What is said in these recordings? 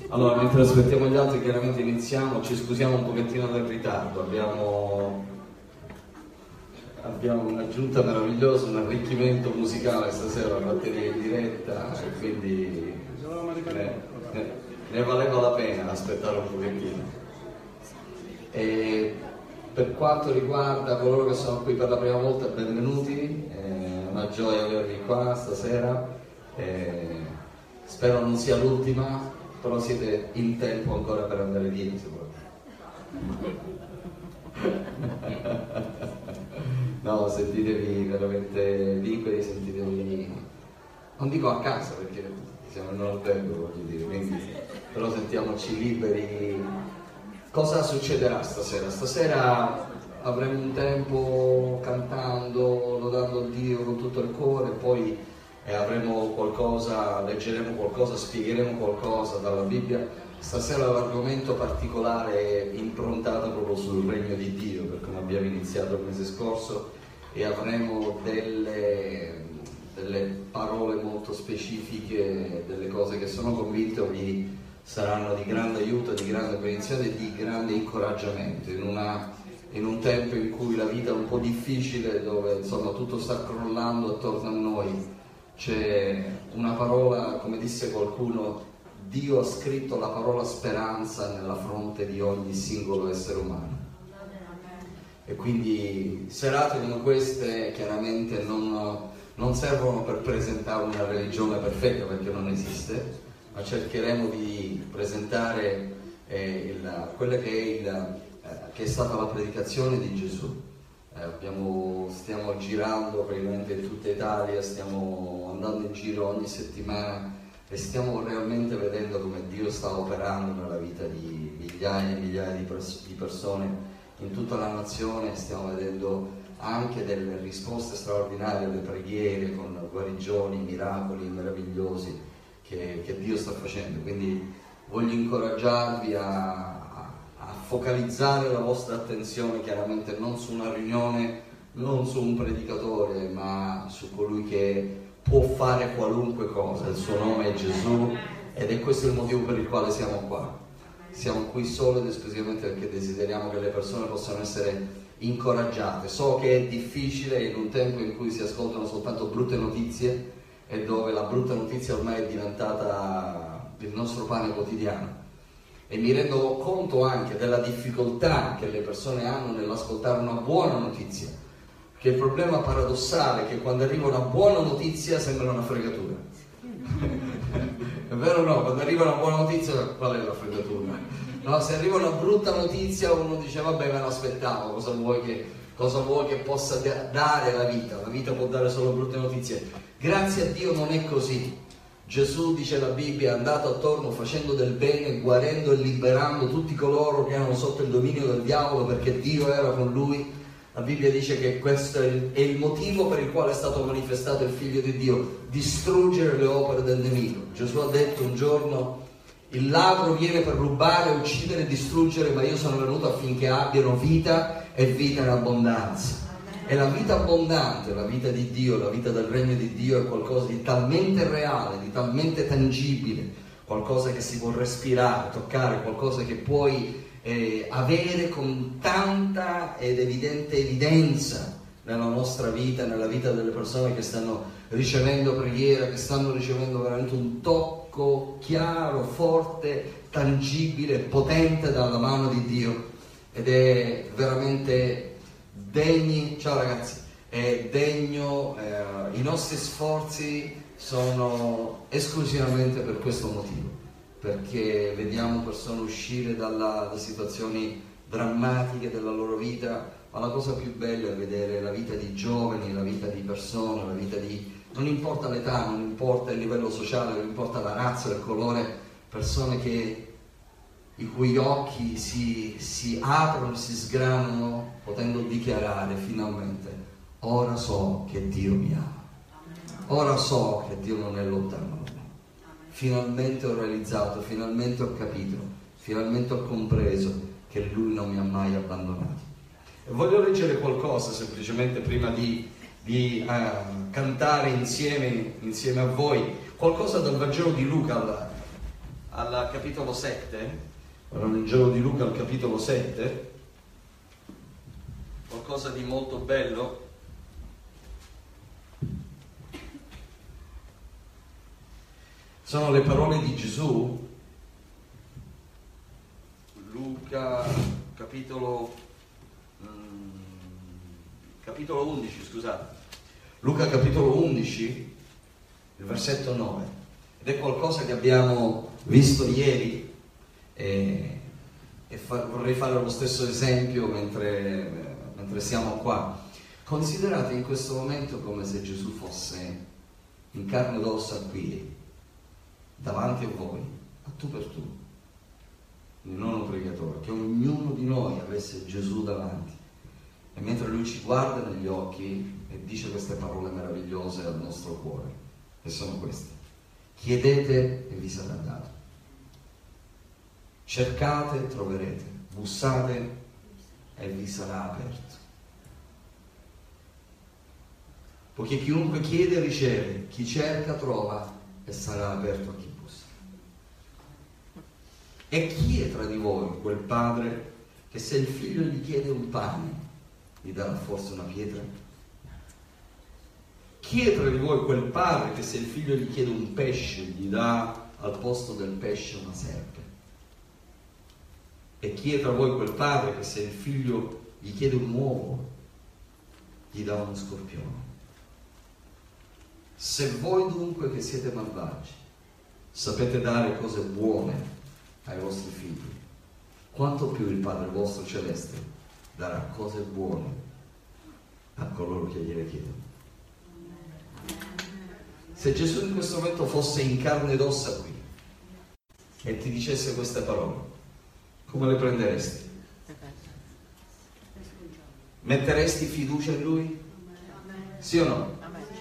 Allora, mentre aspettiamo gli altri, chiaramente iniziamo, ci scusiamo un pochettino del ritardo, abbiamo un'aggiunta meravigliosa, un arricchimento musicale stasera, la batteria in diretta, e quindi ne valeva la pena aspettare un pochettino. E per quanto riguarda coloro che sono qui per la prima volta, benvenuti, è una gioia avervi qua stasera, spero non sia l'ultima, però siete in tempo ancora per andare via sicuramente. No, sentitevi veramente liberi, sentitevi, non dico a casa perché siamo in albergo, voglio dire, quindi, però sentiamoci liberi. Cosa succederà stasera? Stasera avremo un tempo cantando, lodando Dio con tutto il cuore, poi avremo qualcosa, leggeremo qualcosa, spiegheremo qualcosa dalla Bibbia. Stasera l'argomento particolare è improntato proprio sul regno di Dio, per come abbiamo iniziato il mese scorso, e avremo delle parole molto specifiche, delle cose che sono convinto vi saranno di grande aiuto, di grande benedizione e di grande incoraggiamento in un tempo in cui la vita è un po' difficile, dove insomma tutto sta crollando attorno a noi. C'è una parola, come disse qualcuno, Dio ha scritto la parola speranza nella fronte di ogni singolo essere umano. E quindi serate come queste chiaramente non servono per presentare una religione perfetta, perché non esiste, ma cercheremo di presentare quella che è stata la predicazione di Gesù. Stiamo girando praticamente in tutta Italia, stiamo andando in giro ogni settimana e stiamo realmente vedendo come Dio sta operando nella vita di migliaia e migliaia di persone in tutta la nazione. Stiamo vedendo anche delle risposte straordinarie alle preghiere, con guarigioni, miracoli meravigliosi che Dio sta facendo. Quindi voglio incoraggiarvi a focalizzare la vostra attenzione chiaramente non su una riunione, non su un predicatore, ma su colui che può fare qualunque cosa. Il suo nome è Gesù ed è questo il motivo per il quale siamo qua. Siamo qui solo ed esclusivamente perché desideriamo che le persone possano essere incoraggiate. So che è difficile in un tempo in cui si ascoltano soltanto brutte notizie e dove la brutta notizia ormai è diventata il nostro pane quotidiano. E mi rendo conto anche della difficoltà che le persone hanno nell'ascoltare una buona notizia, che il problema paradossale è che quando arriva una buona notizia sembra una fregatura. È vero o no? Quando arriva una buona notizia, qual è la fregatura? No, se arriva una brutta notizia uno dice vabbè, me l'aspettavo, cosa vuoi che possa dare la vita? La vita può dare solo brutte notizie. Grazie a Dio non è così. Gesù, dice la Bibbia, è andato attorno facendo del bene, guarendo e liberando tutti coloro che erano sotto il dominio del diavolo, perché Dio era con lui. La Bibbia dice che questo è il motivo per il quale è stato manifestato il Figlio di Dio, distruggere le opere del nemico. Gesù ha detto un giorno: il ladro viene per rubare, uccidere e distruggere, ma io sono venuto affinché abbiano vita e vita in abbondanza. E la vita abbondante, la vita di Dio, la vita del regno di Dio è qualcosa di talmente reale, di talmente tangibile, qualcosa che si può respirare, toccare, qualcosa che puoi avere con tanta ed evidente evidenza nella nostra vita, nella vita delle persone che stanno ricevendo preghiera, che stanno ricevendo veramente un tocco chiaro, forte, tangibile, potente dalla mano di Dio. Ed è veramente degni, ciao ragazzi, è degno, i nostri sforzi sono esclusivamente per questo motivo, perché vediamo persone uscire da situazioni drammatiche della loro vita, ma la cosa più bella è vedere la vita di giovani, la vita di persone, la vita di... non importa l'età, non importa il livello sociale, non importa la razza, il colore, persone i cui occhi si aprono, si sgranano, potendo dichiarare finalmente: ora so che Dio mi ama, ora so che Dio non è lontano da me, finalmente ho realizzato, finalmente ho capito, finalmente ho compreso che Lui non mi ha mai abbandonato. E voglio leggere qualcosa semplicemente prima di cantare insieme a voi, qualcosa dal Vangelo di Luca al capitolo 7, Vangelo di Luca al capitolo 7, qualcosa di molto bello. Sono le parole di Gesù, Luca capitolo 11, scusate. Luca capitolo 11, il versetto 9. Ed è qualcosa che abbiamo visto ieri vorrei fare lo stesso esempio mentre siamo qua. Considerate in questo momento come se Gesù fosse in carne ed ossa qui, davanti a voi, a tu per tu, non un pregatore, che ognuno di noi avesse Gesù davanti, e mentre Lui ci guarda negli occhi e dice queste parole meravigliose al nostro cuore, e sono queste: chiedete e vi sarà dato, cercate e troverete, bussate e vi sarà aperto, poiché chiunque chiede riceve, chi cerca trova e sarà aperto a chi bussa. E chi è tra di voi quel padre che se il figlio gli chiede un pane gli darà forse una pietra? Chi è tra di voi quel padre che se il figlio gli chiede un pesce gli dà al posto del pesce una serpe? E chi è tra voi quel padre che se il figlio gli chiede un uovo gli dà uno scorpione? Se voi dunque che siete malvagi sapete dare cose buone ai vostri figli, quanto più il Padre vostro celeste darà cose buone a coloro che gliele chiedono. Se Gesù in questo momento fosse in carne ed ossa qui e ti dicesse queste parole, come le prenderesti? Metteresti fiducia in Lui? Sì o no?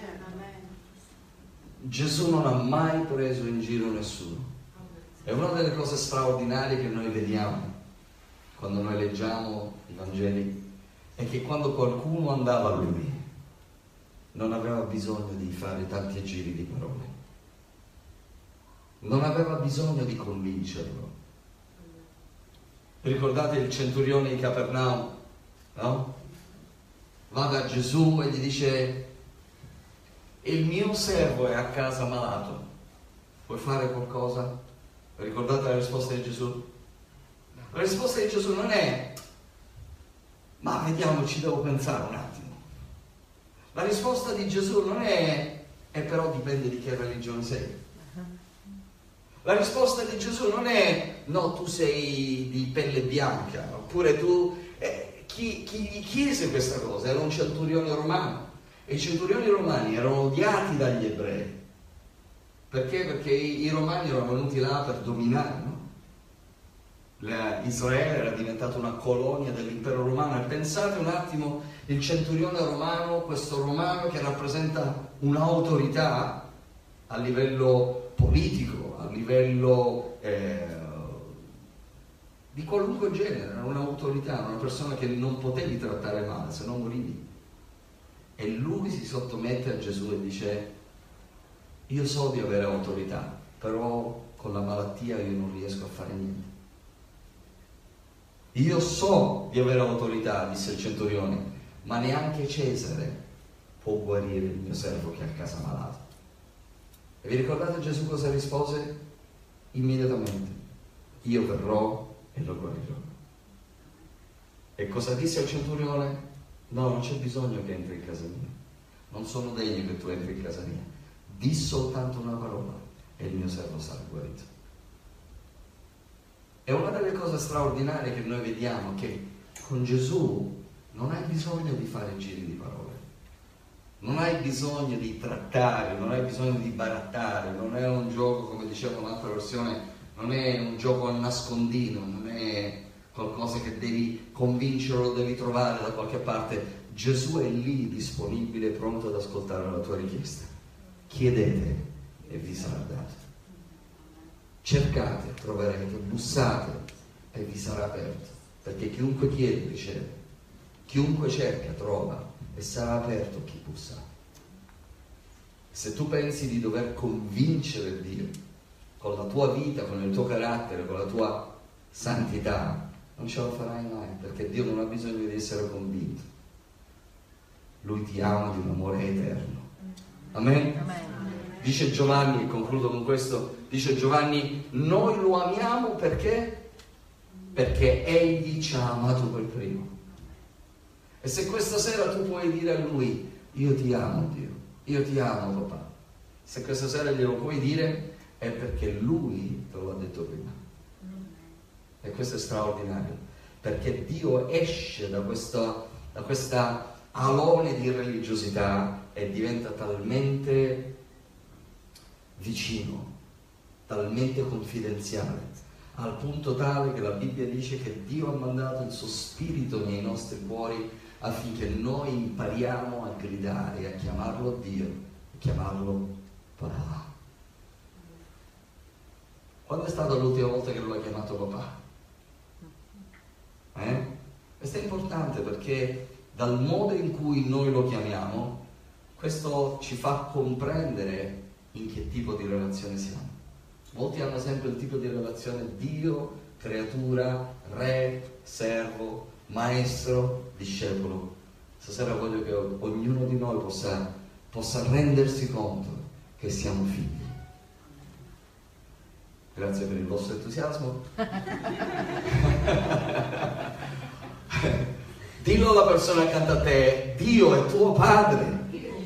Gesù non ha mai preso in giro nessuno. È una delle cose straordinarie che noi vediamo quando noi leggiamo i Vangeli, è che quando qualcuno andava a Lui non aveva bisogno di fare tanti giri di parole, non aveva bisogno di convincerlo. Ricordate il centurione di Capernaum, no? Va da Gesù e gli dice: il mio servo è a casa malato, puoi fare qualcosa? Ricordate la risposta di Gesù? La risposta di Gesù non è: ma vediamo, ci devo pensare un attimo. La risposta di Gesù non è: però dipende di che religione sei. La risposta di Gesù non è: no, tu sei di pelle bianca, oppure tu... chi gli chiese questa cosa era un centurione romano. E i centurioni romani erano odiati dagli ebrei. Perché? Perché i romani erano venuti là per dominare, no? Israele era diventata una colonia dell'impero romano. E pensate un attimo, il centurione romano, questo romano che rappresenta un'autorità a livello politico, a livello di qualunque genere, era un'autorità, una persona che non potevi trattare male, se no morivi. E lui si sottomette a Gesù e dice: io so di avere autorità, però con la malattia io non riesco a fare niente. Io so di avere autorità, disse il centurione, ma neanche Cesare può guarire il mio servo che è a casa malato. E vi ricordate Gesù cosa rispose? Immediatamente: io verrò e lo guarirò. E cosa disse al centurione? No, non c'è bisogno che entri in casa mia, non sono degno che tu entri in casa mia, di soltanto una parola e il mio servo sarà guarito. È una delle cose straordinarie che noi vediamo, che con Gesù non hai bisogno di fare giri di parole, non hai bisogno di trattare, non hai bisogno di barattare, non è un gioco, come diceva un'altra versione, non è un gioco a nascondino, non è qualcosa che devi convincere o devi trovare da qualche parte. Gesù è lì disponibile, pronto ad ascoltare la tua richiesta. Chiedete e vi sarà dato, cercate, troverete, bussate e vi sarà aperto, perché chiunque chiede riceve, chiunque cerca trova e sarà aperto chi bussa. Se tu pensi di dover convincere Dio con la tua vita, con il tuo carattere, con la tua santità, non ce la farai mai, perché Dio non ha bisogno di essere convinto. Lui ti ama di un amore eterno. Amen? Dice Giovanni, e concludo con questo, dice Giovanni, noi lo amiamo perché? Perché Egli ci ha amato per primo. E se questa sera tu puoi dire a Lui, io ti amo Dio, io ti amo papà, se questa sera glielo puoi dire, è perché Lui te lo ha detto prima. E questo è straordinario, perché Dio esce da questa alone di religiosità e diventa talmente vicino, talmente confidenziale, al punto tale che la Bibbia dice che Dio ha mandato il suo spirito nei nostri cuori affinché noi impariamo a gridare, a chiamarlo Dio, a chiamarlo papà. Quando è stata l'ultima volta che lo hai chiamato papà? Questo è importante, perché dal modo in cui noi lo chiamiamo, questo ci fa comprendere in che tipo di relazione siamo. Molti hanno sempre il tipo di relazione Dio, creatura, re, servo, maestro, discepolo. Stasera voglio che ognuno di noi possa rendersi conto che siamo figli. Grazie per il vostro entusiasmo. Dillo alla persona accanto a te, Dio è tuo padre.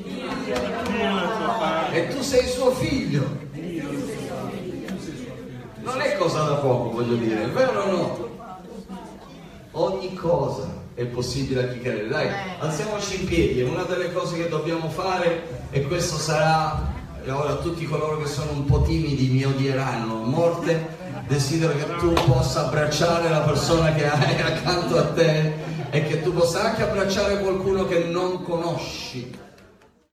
E tu sei suo figlio. Non è cosa da poco, voglio dire, è vero o no? Ogni cosa è possibile a chi crede. Dai, alziamoci in piedi, e una delle cose che dobbiamo fare, e questo sarà, e ora tutti coloro che sono un po' timidi mi odieranno a morte, desidero che tu possa abbracciare la persona che hai accanto a te e che tu possa anche abbracciare qualcuno che non conosci.